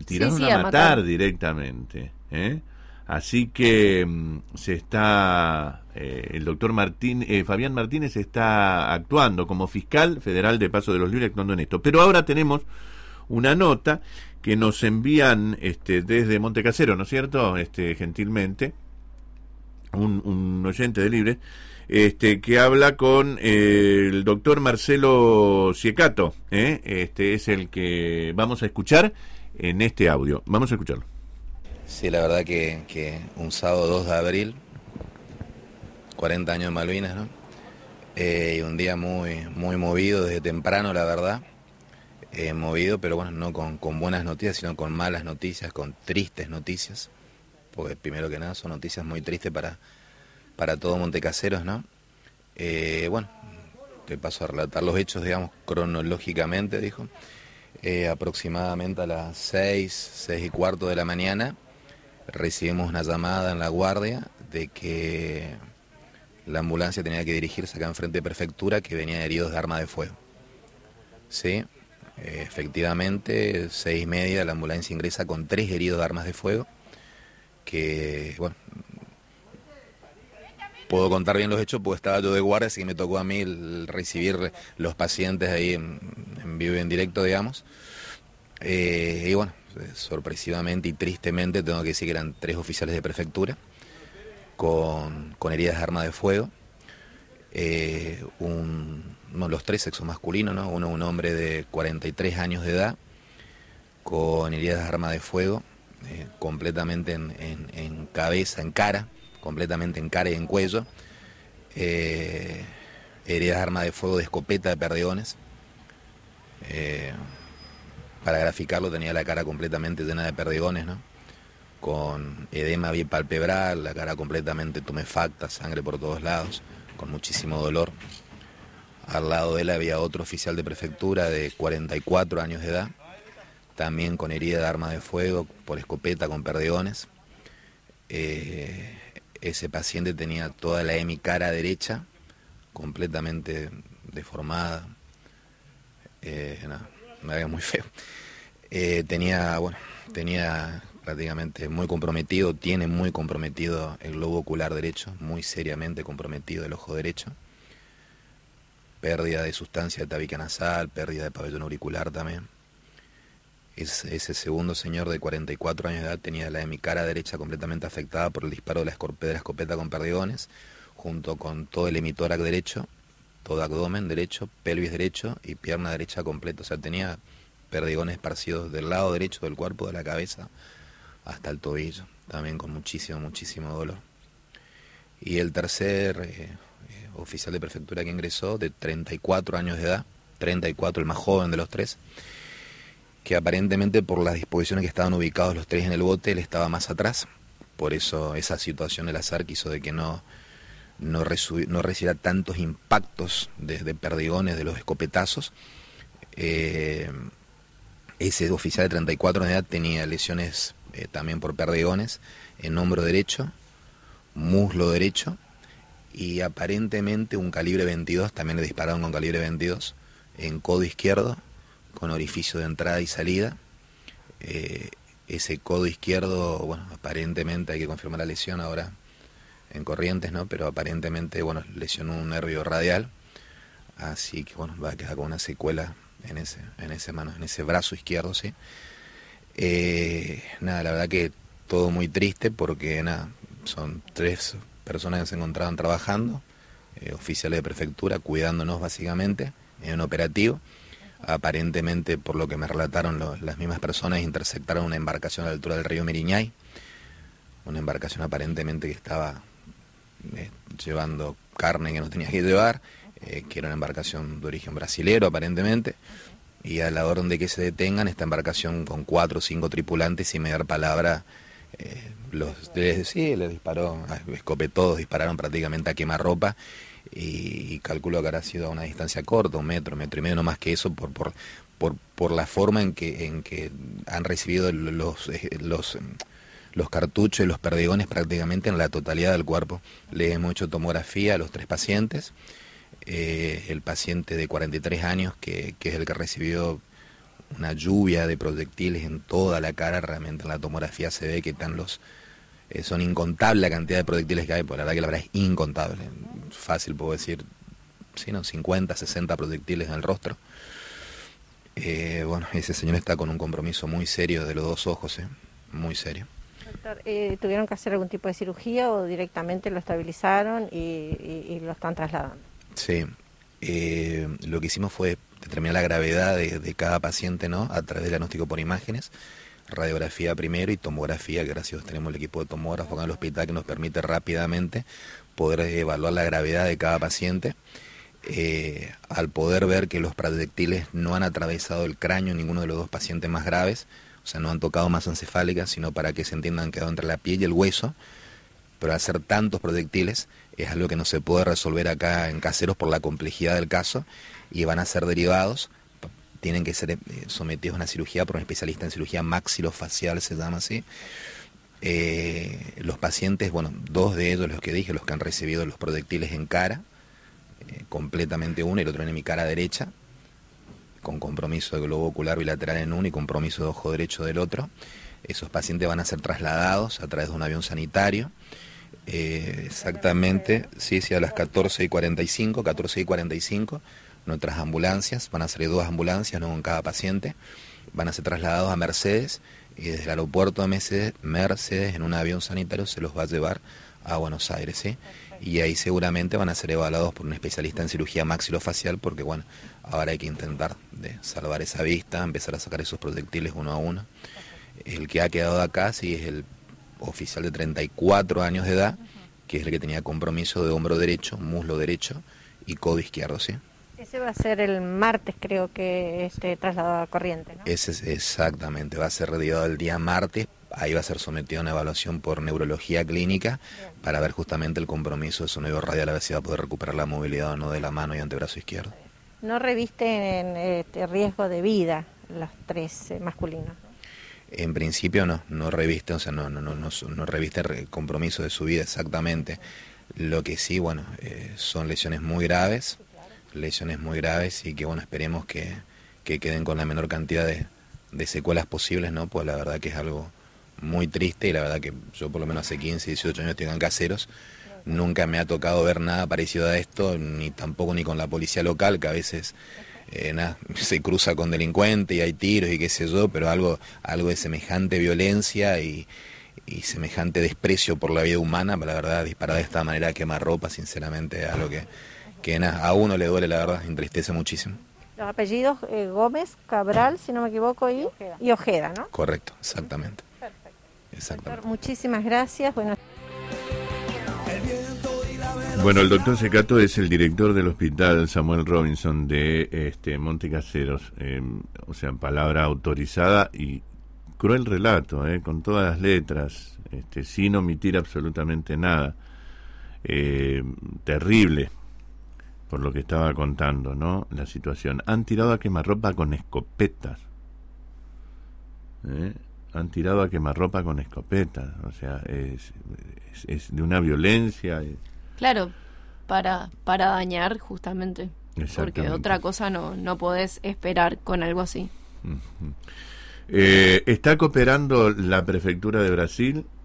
tiraron Sí, a a matar matar. directamente, ¿eh? Así que se está, el doctor Fabián Martínez está actuando como fiscal federal de Paso de los Libres, actuando en esto. Pero ahora tenemos una nota que nos envían desde Montecasero, ¿no es cierto? Gentilmente, un oyente de Libre, que habla con el doctor Marcelo Ciecato, ¿eh? Es el que vamos a escuchar en este audio. Vamos a escucharlo. Sí, la verdad que un sábado 2 de abril, 40 años de Malvinas, ¿no? Y un día muy, muy movido desde temprano, la verdad. Movido, pero bueno, no con buenas noticias, sino con malas noticias, con tristes noticias. Porque primero que nada son noticias muy tristes para todo Montecaseros, ¿no? Bueno, te paso a relatar los hechos, digamos, cronológicamente, dijo. Aproximadamente a las 6:15 de la mañana, recibimos una llamada en la guardia de que la ambulancia tenía que dirigirse acá enfrente de prefectura, que venía heridos de arma de fuego. Sí, efectivamente, 6:30 la ambulancia ingresa con 3 heridos de armas de fuego, que, bueno, puedo contar bien los hechos porque estaba yo de guardia, así que me tocó a mí recibir los pacientes ahí en vivo y en directo, digamos. Y bueno, sorpresivamente y tristemente tengo que decir que eran 3 oficiales de prefectura con heridas de arma de fuego. Los 3 sexos masculinos, ¿no? Uno, un hombre de 43 años de edad con heridas de arma de fuego, completamente en cabeza, en cara, completamente en cara y en cuello. Heridas de arma de fuego de escopeta de perdigones. Para graficarlo, tenía la cara completamente llena de perdigones, ¿no? Con edema bipalpebral, la cara completamente tumefacta, sangre por todos lados, con muchísimo dolor. Al lado de él había otro oficial de prefectura de 44 años de edad, también con herida de arma de fuego por escopeta con perdigones. Ese paciente tenía toda la hemicara derecha completamente deformada. Me veía muy feo. Tenía prácticamente muy comprometido, tiene muy comprometido el globo ocular derecho, muy seriamente comprometido el ojo derecho. Pérdida de sustancia de tabique nasal, pérdida de pabellón auricular también. Ese segundo señor de 44 años de edad tenía la hemicara derecha completamente afectada por el disparo de la escopeta con perdigones, junto con todo el hemitórax derecho, todo abdomen derecho, pelvis derecho y pierna derecha completa. O sea, tenía perdigones esparcidos del lado derecho del cuerpo, de la cabeza hasta el tobillo, también con muchísimo, muchísimo dolor. Y el tercer oficial de prefectura que ingresó, de 34 años de edad, 34, el más joven de los 3, que aparentemente por las disposiciones que estaban ubicados los 3 en el bote, él estaba más atrás. Por eso esa situación del azar quiso de que no recibiera tantos impactos de perdigones, de los escopetazos. Ese oficial de 34 años de edad tenía lesiones también por perdigones en hombro derecho, muslo derecho, y aparentemente un calibre 22, también le dispararon con calibre 22, en codo izquierdo, con orificio de entrada y salida. Ese codo izquierdo, bueno, aparentemente hay que confirmar la lesión ahora en Corrientes, ¿no? Pero aparentemente, bueno, lesionó un nervio radial, así que bueno, va a quedar con una secuela en ese brazo izquierdo, ¿sí? Nada, la verdad que todo muy triste porque nada, son 3 personas que se encontraban trabajando, oficiales de prefectura, cuidándonos básicamente en un operativo. Aparentemente, por lo que me relataron las mismas personas, interceptaron una embarcación a la altura del río Miriñay, una embarcación aparentemente que estaba llevando carne que no tenía que llevar, que era una embarcación de origen brasilero aparentemente, y a la orden de que se detengan esta embarcación con 4 o 5 tripulantes, sin mediar palabra, les disparó, escopetodos, dispararon prácticamente a quemarropa, y calculo que habrá sido a una distancia corta, 1 metro, 1,5 metros, no más que eso, por la forma en que han recibido los cartuchos y los perdigones prácticamente en la totalidad del cuerpo. Le hemos hecho tomografía a los 3 pacientes. El paciente de 43 años, que es el que recibió una lluvia de proyectiles en toda la cara. Realmente en la tomografía se ve que están son incontables la cantidad de proyectiles que hay, porque la verdad es incontable. Fácil puedo decir, sí, ¿no? 50, 60 proyectiles en el rostro. Bueno, ese señor está con un compromiso muy serio de los dos ojos, muy serio. Doctor, ¿tuvieron que hacer algún tipo de cirugía o directamente lo estabilizaron y lo están trasladando? Sí, lo que hicimos fue determinar la gravedad de cada paciente, ¿no? A través del diagnóstico por imágenes, radiografía primero y tomografía, que gracias a Dios tenemos el equipo de tomógrafo acá en el hospital que nos permite rápidamente poder evaluar la gravedad de cada paciente. Al poder ver que los proyectiles no han atravesado el cráneo, ninguno de los dos pacientes más graves, o sea, no han tocado masa encefálica, sino para que se entiendan, han quedado entre la piel y el hueso, pero al ser tantos proyectiles es algo que no se puede resolver acá en Caseros por la complejidad del caso, y van a ser derivados, tienen que ser sometidos a una cirugía por un especialista en cirugía maxilofacial, se llama así. Los pacientes, bueno, dos de ellos, los que dije, los que han recibido los proyectiles en cara, completamente uno, y el otro en mi cara derecha, con compromiso de globo ocular bilateral en uno y compromiso de ojo derecho del otro. Esos pacientes van a ser trasladados a través de un avión sanitario. Exactamente, sí, a las 14:45, nuestras ambulancias, van a salir 2 ambulancias, no con cada paciente, van a ser trasladados a Mercedes, y desde el aeropuerto de Mercedes en un avión sanitario se los va a llevar a Buenos Aires, ¿sí? Y ahí seguramente van a ser evaluados por un especialista en cirugía maxilofacial, porque bueno, ahora hay que intentar de salvar esa vista, empezar a sacar esos proyectiles uno a uno. El que ha quedado acá sí es el oficial de 34 años de edad, que es el que tenía compromiso de hombro derecho, muslo derecho y codo izquierdo, ¿sí? Ese va a ser el martes, creo que trasladado a Corrientes, ¿no? Ese es exactamente, va a ser retirado el día martes. Ahí va a ser sometido a una evaluación por neurología clínica para ver justamente el compromiso de su nervio radial, a ver si va a poder recuperar la movilidad o no de la mano y antebrazo izquierdo. ¿No revisten riesgo de vida los 3 masculinos, ¿no? En principio no revisten, o sea, no revisten compromiso de su vida exactamente. Lo que sí, bueno, son lesiones muy graves y que, bueno, esperemos que queden con la menor cantidad de secuelas posibles, ¿no? Pues la verdad que es algo muy triste, y la verdad que yo por lo menos hace 15, 18 años estoy en Caseros, nunca me ha tocado ver nada parecido a esto, ni tampoco ni con la policía local, que a veces se cruza con delincuentes y hay tiros y qué sé yo, pero algo de semejante violencia y semejante desprecio por la vida humana, la verdad, disparar de esta manera a quemarropa, sinceramente, es algo que a uno le duele, la verdad, entristece muchísimo. Los apellidos Gómez, Cabral, si no me equivoco, y Ojeda, ¿no? Correcto, exactamente. Perfecto. Exactamente. Doctor, muchísimas gracias. Bueno, el doctor Secato es el director del hospital Samuel Robinson de Monte Caseros, o sea, palabra autorizada y cruel relato, con todas las letras, sin omitir absolutamente nada. Terrible, por lo que estaba contando, ¿no? La situación. Han tirado a quemarropa con escopetas. Han tirado a quemarropa con escopetas. O sea, es de una violencia. Claro, para dañar justamente. Porque otra cosa no podés esperar con algo así. Uh-huh. Está cooperando la prefectura de Brasil